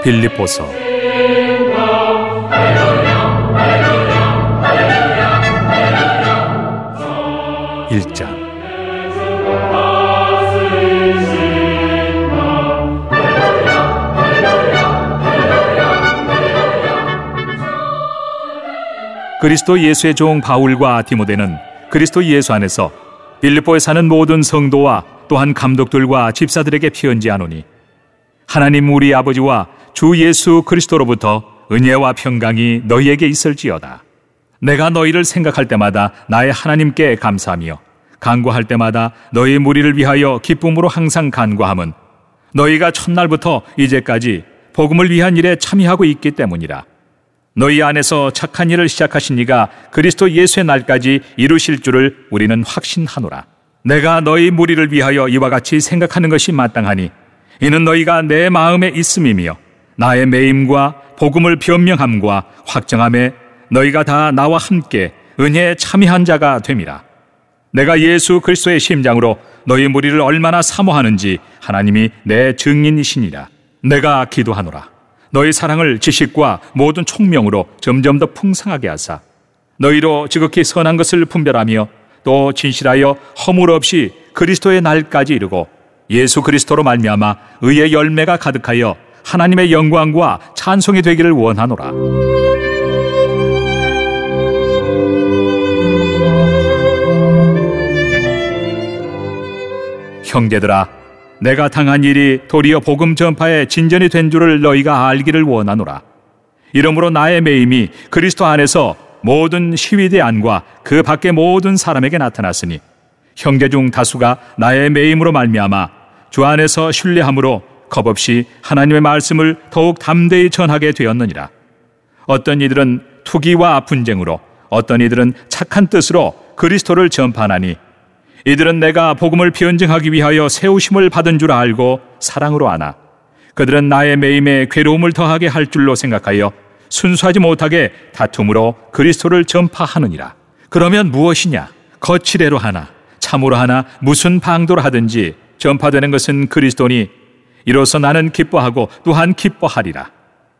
빌립보서 1장. 그리스도 예수의 종 바울과 디모데는 그리스도 예수 안에서 빌립보에 사는 모든 성도와 또한 감독들과 집사들에게 편지하노니, 하나님 우리 아버지와 주 예수 그리스도로부터 은혜와 평강이 너희에게 있을지어다. 내가 너희를 생각할 때마다 나의 하나님께 감사하며 간구할 때마다 너희 무리를 위하여 기쁨으로 항상 간구함은 너희가 첫날부터 이제까지 복음을 위한 일에 참여하고 있기 때문이라. 너희 안에서 착한 일을 시작하신 이가 그리스도 예수의 날까지 이루실 줄을 우리는 확신하노라. 내가 너희 무리를 위하여 이와 같이 생각하는 것이 마땅하니, 이는 너희가 내 마음에 있음이며 나의 매임과 복음을 변명함과 확정함에 너희가 다 나와 함께 은혜에 참여한 자가 됨이라. 내가 예수 그리스도의 심장으로 너희 무리를 얼마나 사모하는지 하나님이 내 증인이시니라. 내가 기도하노라. 너희 사랑을 지식과 모든 총명으로 점점 더 풍성하게 하사 너희로 지극히 선한 것을 분별하며 또 진실하여 허물 없이 그리스도의 날까지 이르고 예수 그리스도로 말미암아 의의 열매가 가득하여 하나님의 영광과 찬송이 되기를 원하노라. 형제들아, 내가 당한 일이 도리어 복음 전파의 진전이 된 줄을 너희가 알기를 원하노라. 이러므로 나의 매임이 그리스도 안에서 모든 시위대 안과 그 밖의 모든 사람에게 나타났으니, 형제 중 다수가 나의 매임으로 말미암아 주 안에서 신뢰함으로 겁없이 하나님의 말씀을 더욱 담대히 전하게 되었느니라. 어떤 이들은 투기와 분쟁으로, 어떤 이들은 착한 뜻으로 그리스도를 전파하나니, 이들은 내가 복음을 변증하기 위하여 세우심을 받은 줄 알고 사랑으로 아나 그들은 나의 매임에 괴로움을 더하게 할 줄로 생각하여 순수하지 못하게 다툼으로 그리스도를 전파하느니라. 그러면 무엇이냐? 거칠애로 하나 참으로 하나 무슨 방도로 하든지 전파되는 것은 그리스도니, 이로써 나는 기뻐하고 또한 기뻐하리라.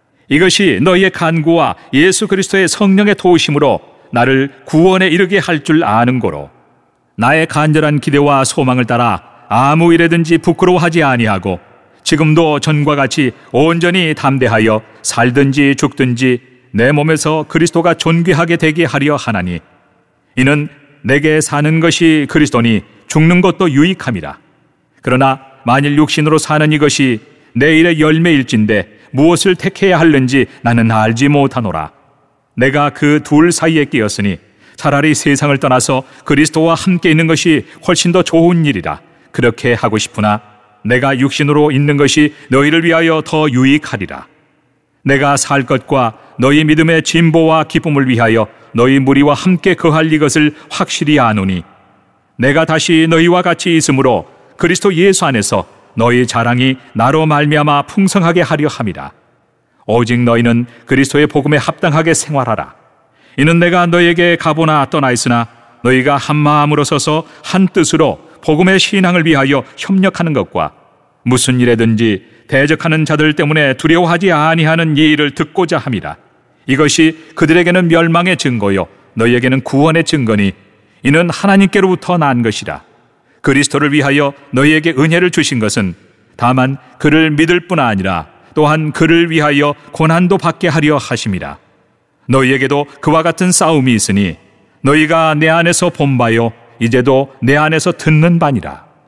이것이 너희의 간구와 예수 그리스도의 성령의 도우심으로 나를 구원에 이르게 할 줄 아는 고로, 나의 간절한 기대와 소망을 따라 아무 일에든지 부끄러워하지 아니하고 지금도 전과 같이 온전히 담대하여 살든지 죽든지 내 몸에서 그리스도가 존귀하게 되게 하려 하나니, 이는 내게 사는 것이 그리스도니 죽는 것도 유익함이라. 그러나 만일 육신으로 사는 이것이 내일의 열매일진데 무엇을 택해야 하는지 나는 알지 못하노라. 내가 그 둘 사이에 끼었으니 차라리 세상을 떠나서 그리스도와 함께 있는 것이 훨씬 더 좋은 일이라. 그렇게 하고 싶으나 내가 육신으로 있는 것이 너희를 위하여 더 유익하리라. 내가 살 것과 너희 믿음의 진보와 기쁨을 위하여 너희 무리와 함께 거할 이것을 확실히 아노니, 내가 다시 너희와 같이 있으므로 그리스도 예수 안에서 너희 자랑이 나로 말미암아 풍성하게 하려 함이라. 오직 너희는 그리스도의 복음에 합당하게 생활하라. 이는 내가 너희에게 가보나 떠나 있으나 너희가 한 마음으로 서서 한 뜻으로 복음의 신앙을 위하여 협력하는 것과 무슨 일에든지 대적하는 자들 때문에 두려워하지 아니하는 이 일을 듣고자 함이라. 이것이 그들에게는 멸망의 증거요 너희에게는 구원의 증거니, 이는 하나님께로부터 난 것이라. 그리스도를 위하여 너희에게 은혜를 주신 것은 다만 그를 믿을 뿐 아니라 또한 그를 위하여 고난도 받게 하려 하심이라. 너희에게도 그와 같은 싸움이 있으니 너희가 내 안에서 본 바요 이제도 내 안에서 듣는 바니라.